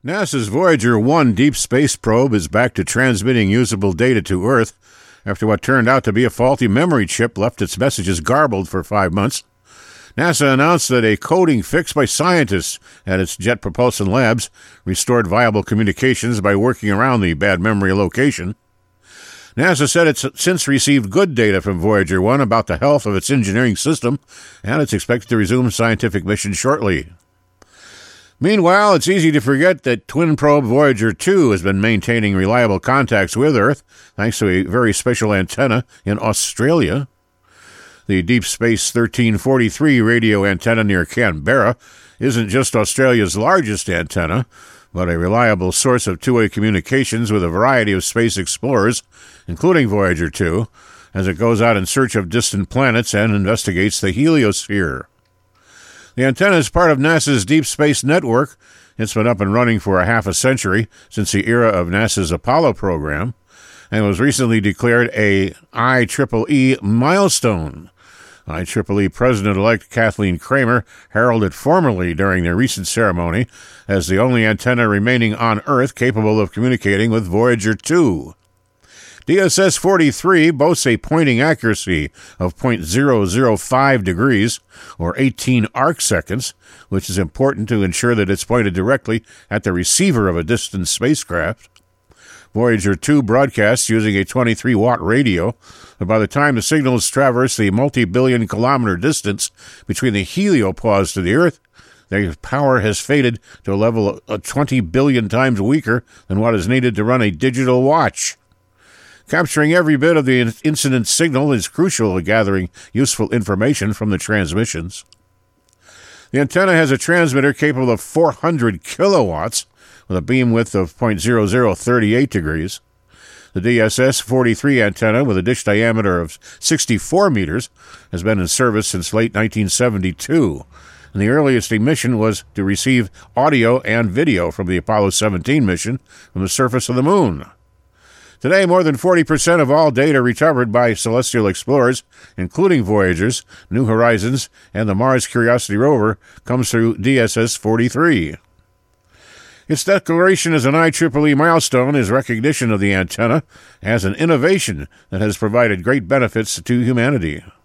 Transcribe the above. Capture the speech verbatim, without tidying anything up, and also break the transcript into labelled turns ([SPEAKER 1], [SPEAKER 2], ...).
[SPEAKER 1] NASA's Voyager one deep space probe is back to transmitting usable data to Earth after what turned out to be a faulty memory chip left its messages garbled for five months. NASA announced that a coding fix by scientists at its Jet Propulsion Labs restored viable communications by working around the bad memory location. NASA said it's since received good data from Voyager one about the health of its engineering system, and it's expected to resume scientific mission shortly. Meanwhile, it's easy to forget that twin probe Voyager two has been maintaining reliable contacts with Earth thanks to a very special antenna in Australia. The Deep Space thirteen forty-three radio antenna near Canberra isn't just Australia's largest antenna, but a reliable source of two-way communications with a variety of space explorers, including Voyager two, as it goes out in search of distant planets and investigates the heliosphere. The antenna is part of NASA's Deep Space Network. It's been up and running for a half a century, since the era of NASA's Apollo program, and was recently declared a I triple E milestone. I triple E President-elect Kathleen Kramer heralded formally during their recent ceremony as the only antenna remaining on Earth capable of communicating with Voyager two. D S S forty-three boasts a pointing accuracy of zero point zero zero five degrees, or eighteen arc seconds, which is important to ensure that it's pointed directly at the receiver of a distant spacecraft. Voyager two broadcasts using a twenty-three watt radio, but by the time the signals traverse the multi-billion kilometer distance between the heliopause to the Earth, their power has faded to a level of twenty billion times weaker than what is needed to run a digital watch. Capturing every bit of the incident signal is crucial to gathering useful information from the transmissions. The antenna has a transmitter capable of four hundred kilowatts with a beam width of zero point zero zero three eight degrees. The D S S forty-three antenna, with a dish diameter of sixty-four meters, has been in service since late nineteen seventy-two, and the earliest emission was to receive audio and video from the Apollo seventeen mission from the surface of the Moon. Today, more than forty percent of all data recovered by celestial explorers, including Voyager's, New Horizons, and the Mars Curiosity rover, comes through D S S forty-three. Its declaration as an I triple E milestone is recognition of the antenna as an innovation that has provided great benefits to humanity.